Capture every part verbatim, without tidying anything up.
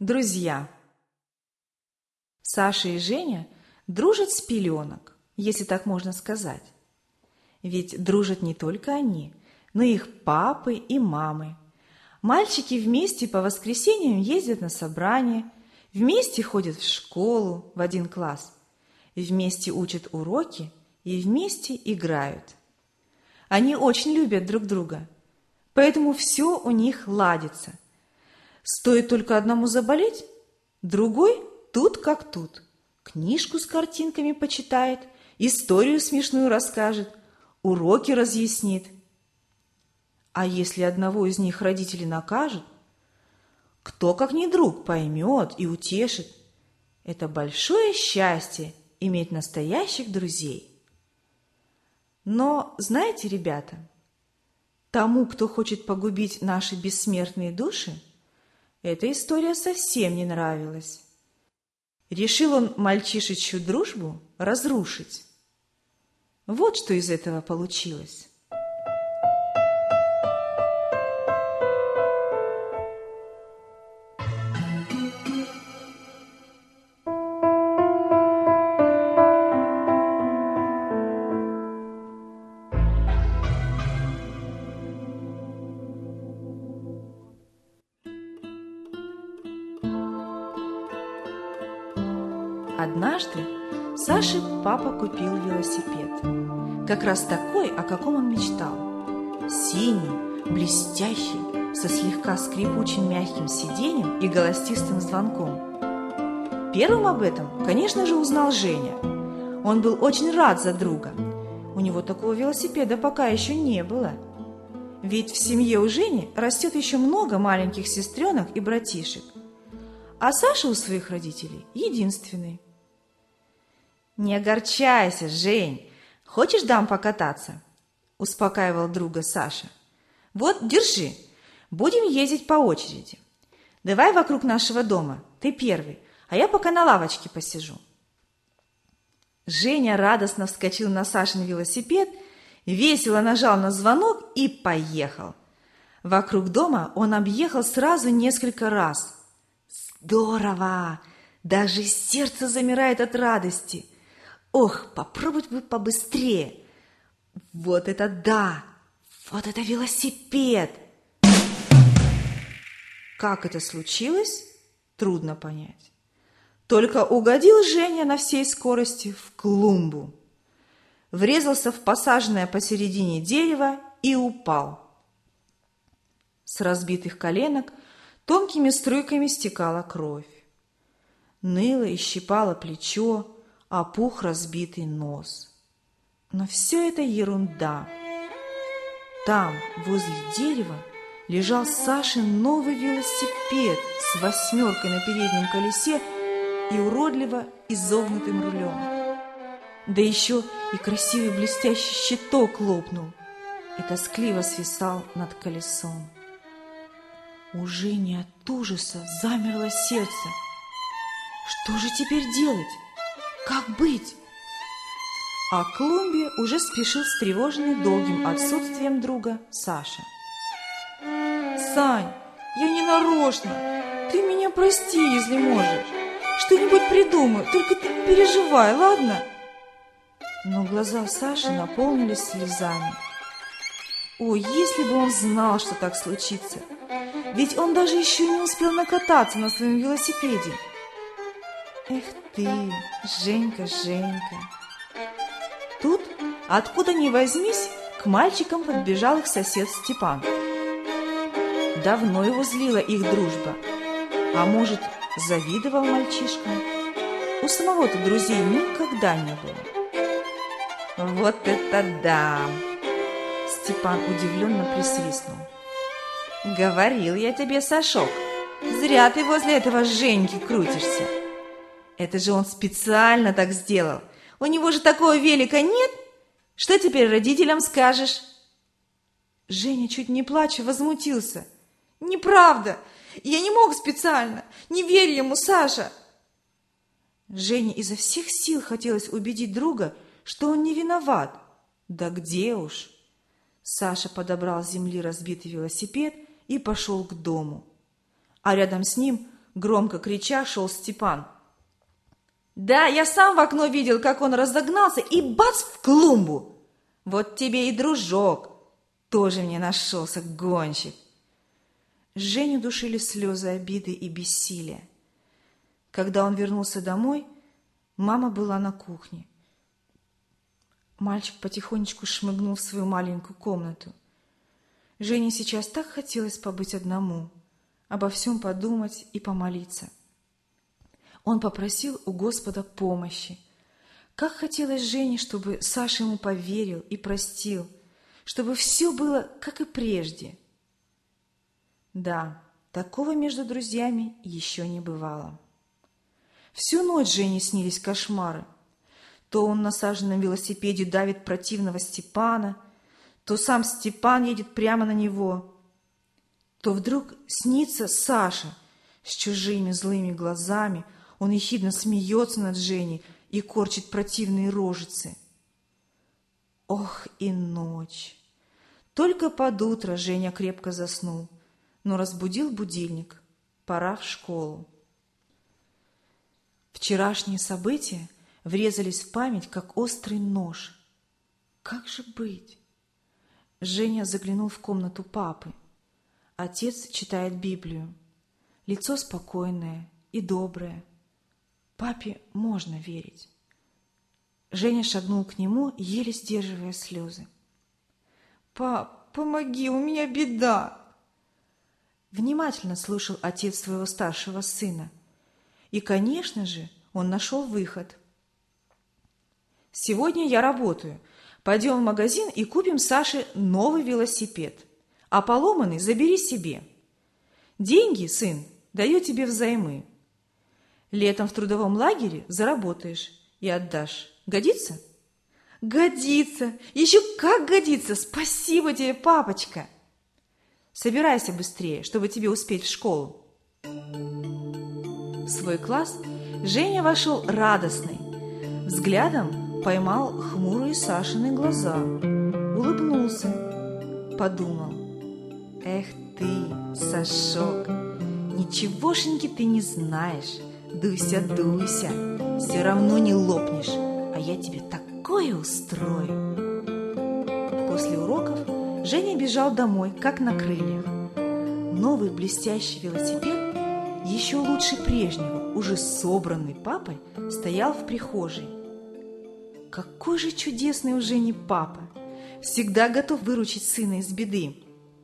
Друзья. Саша и Женя дружат с пеленок, если так можно сказать. Ведь дружат не только они, но и их папы и мамы. Мальчики вместе по воскресеньям ездят на собрания, вместе ходят в школу в один класс, вместе учат уроки и вместе играют. Они очень любят друг друга, поэтому все у них ладится. Стоит только одному заболеть, другой тут как тут. Книжку с картинками почитает, историю смешную расскажет, уроки разъяснит. А если одного из них родители накажут, кто, как ни друг, поймет и утешит. Это большое счастье иметь настоящих друзей. Но, знаете, ребята, тому, кто хочет погубить наши бессмертные души, эта история совсем не нравилась. Решил он мальчишечью дружбу разрушить. Вот что из этого получилось. Однажды Саше папа купил велосипед. Как раз такой, о каком он мечтал. Синий, блестящий, со слегка скрипучим мягким сиденьем и голосистым звонком. Первым об этом, конечно же, узнал Женя. Он был очень рад за друга. У него такого велосипеда пока еще не было. Ведь в семье у Жени растет еще много маленьких сестренок и братишек. А Саша у своих родителей единственный. «Не огорчайся, Жень. Хочешь, дам покататься?» – успокаивал друга Саша. «Вот, держи. Будем ездить по очереди. Давай вокруг нашего дома. Ты первый, а я пока на лавочке посижу». Женя радостно вскочил на Сашин велосипед, весело нажал на звонок и поехал. Вокруг дома он объехал сразу несколько раз. Здорово! Даже сердце замирает от радости. Ох, попробовать бы побыстрее. Вот это да! Вот это велосипед! Как это случилось, трудно понять. Только угодил Женя на всей скорости в клумбу. Врезался в посаженное посередине дерево и упал. С разбитых коленок тонкими струйками стекала кровь. Ныло и щипало плечо, опух разбитый нос. Но все это ерунда. Там, возле дерева, лежал Сашин новый велосипед с восьмеркой на переднем колесе и уродливо изогнутым рулем. Да еще и красивый блестящий щиток лопнул и тоскливо свисал над колесом. У Жени от ужаса замерло сердце. Что же теперь делать? Как быть? А к клумбе уже спешил встревоженный долгим отсутствием друга Саша. «Сань, я не нарочно. Ты меня прости, если можешь. Что-нибудь придумаю, только ты не переживай, ладно?» Но глаза Саши наполнились слезами. О, если бы он знал, что так случится! Ведь он даже еще не успел накататься на своем велосипеде. Эх ты, Женька, Женька! Тут, откуда ни возьмись, к мальчикам подбежал их сосед Степан. Давно его злила их дружба. А может, завидовал мальчишкам? У самого-то друзей никогда не было. Вот это да! Степан удивленно присвистнул. «Говорил я тебе, Сашок, зря ты возле этого Женьки крутишься. Это же он специально так сделал. У него же такого велика нет. Что теперь родителям скажешь?» Женя, чуть не плача, возмутился. «Неправда! Я не мог специально! Не верь ему, Саша!» Жене изо всех сил хотелось убедить друга, что он не виноват. Да где уж! Саша подобрал с земли разбитый велосипед и пошел к дому. А рядом с ним Громко крича шел Степан. Да, я сам в окно видел, как он разогнался, и бац в клумбу. Вот тебе и дружок. Тоже мне нашелся гонщик. Женю душили слезы обиды и бессилия. Когда он вернулся домой, мама была на кухне. Мальчик потихонечку шмыгнул в свою маленькую комнату. Жене сейчас так хотелось побыть одному, обо всем подумать и помолиться. Он попросил у Господа помощи. Как хотелось Жене, чтобы Саша ему поверил и простил, чтобы все было, как и прежде. Да, такого между друзьями еще не бывало. Всю ночь Жене снились кошмары. То он на Сашином велосипеде давит противного Степана, то сам Степан едет прямо на него, то вдруг снится Саша с чужими злыми глазами. Он ехидно смеется над Женей и корчит противные рожицы. Ох и ночь! Только под утро Женя крепко заснул, но разбудил будильник. Пора в школу. Вчерашние события врезались в память, как острый нож. Как же быть? Женя заглянул в комнату папы. Отец читает Библию. Лицо спокойное и доброе. Папе можно верить. Женя шагнул к нему, еле сдерживая слезы. «Пап, помоги, у меня беда!» Внимательно слушал отец своего старшего сына. И, конечно же, он нашел выход. «Сегодня я работаю. Пойдем в магазин и купим Саше новый велосипед. А поломанный забери себе. Деньги, сын, даю тебе взаймы. Летом в трудовом лагере заработаешь и отдашь. Годится?» «Годится! Еще как годится! Спасибо тебе, папочка!» «Собирайся быстрее, чтобы тебе успеть в школу». В свой класс Женя вошел радостный. Взглядом поймал хмурые Сашины глаза. Улыбнулся. Подумал. «Эх ты, Сашок, ничегошеньки ты не знаешь. Дуйся, дуйся, все равно не лопнешь, а я тебе такое устрою». После уроков Женя бежал домой, как на крыльях. Новый блестящий велосипед, еще лучше прежнего, уже собранный папой, стоял в прихожей. Какой же чудесный у Жени папа! Всегда готов выручить сына из беды.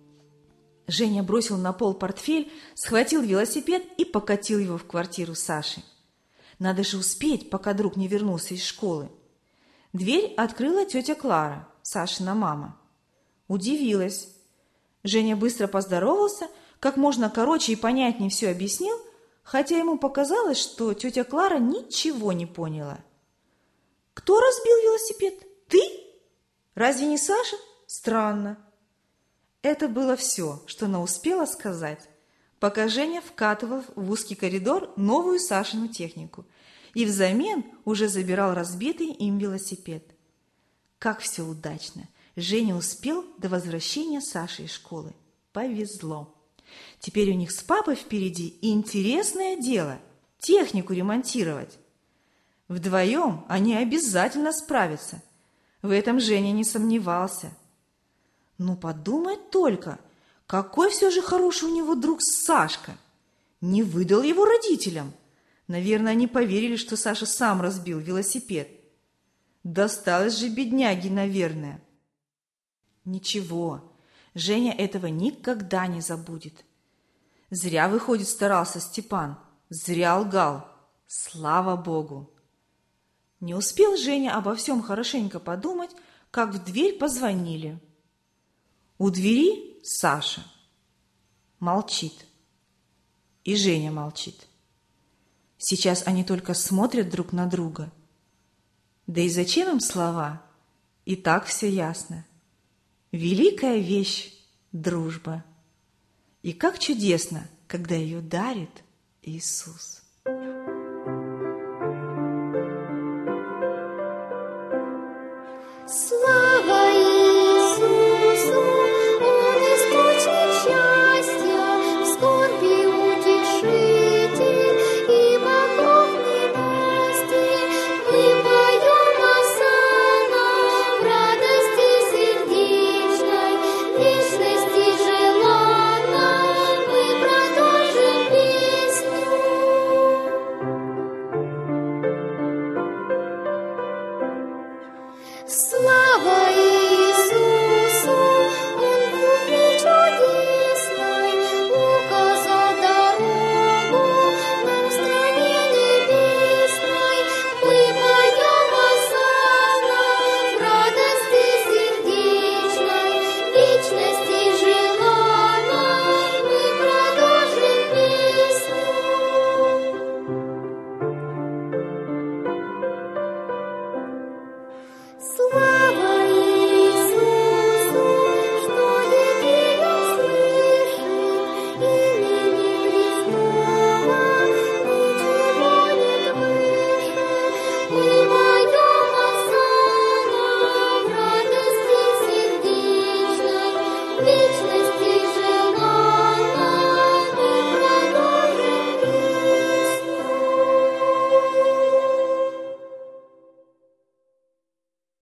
Женя бросил на пол портфель, схватил велосипед и покатил его в квартиру Саши. Надо же успеть, пока друг не вернулся из школы. Дверь открыла тетя Клара, Сашина мама. Удивилась. Женя быстро поздоровался, как можно короче и понятнее все объяснил, хотя ему показалось, что тетя Клара ничего не поняла. «Кто разбил велосипед? Ты? Разве не Саша? Странно». Это было все, что она успела сказать, пока Женя вкатывал в узкий коридор новую Сашину технику и взамен уже забирал разбитый им велосипед. Как все удачно! Женя успел до возвращения Саши из школы. Повезло. Теперь у них с папой впереди интересное дело – технику ремонтировать. Вдвоем они обязательно справятся. В этом Женя не сомневался. Ну, подумать только, какой все же хороший у него друг Сашка. Не выдал его родителям. Наверное, они поверили, что Саша сам разбил велосипед. Досталось же бедняге, наверное. Ничего, Женя этого никогда не забудет. Зря, выходит, старался Степан. Зря лгал. Слава Богу. Не успел Женя обо всем хорошенько подумать, как в дверь позвонили. У двери Саша. Молчит. И Женя молчит. Сейчас они только смотрят друг на друга. Да и зачем им слова? И так все ясно. Великая вещь – дружба. И как чудесно, когда ее дарит Иисус.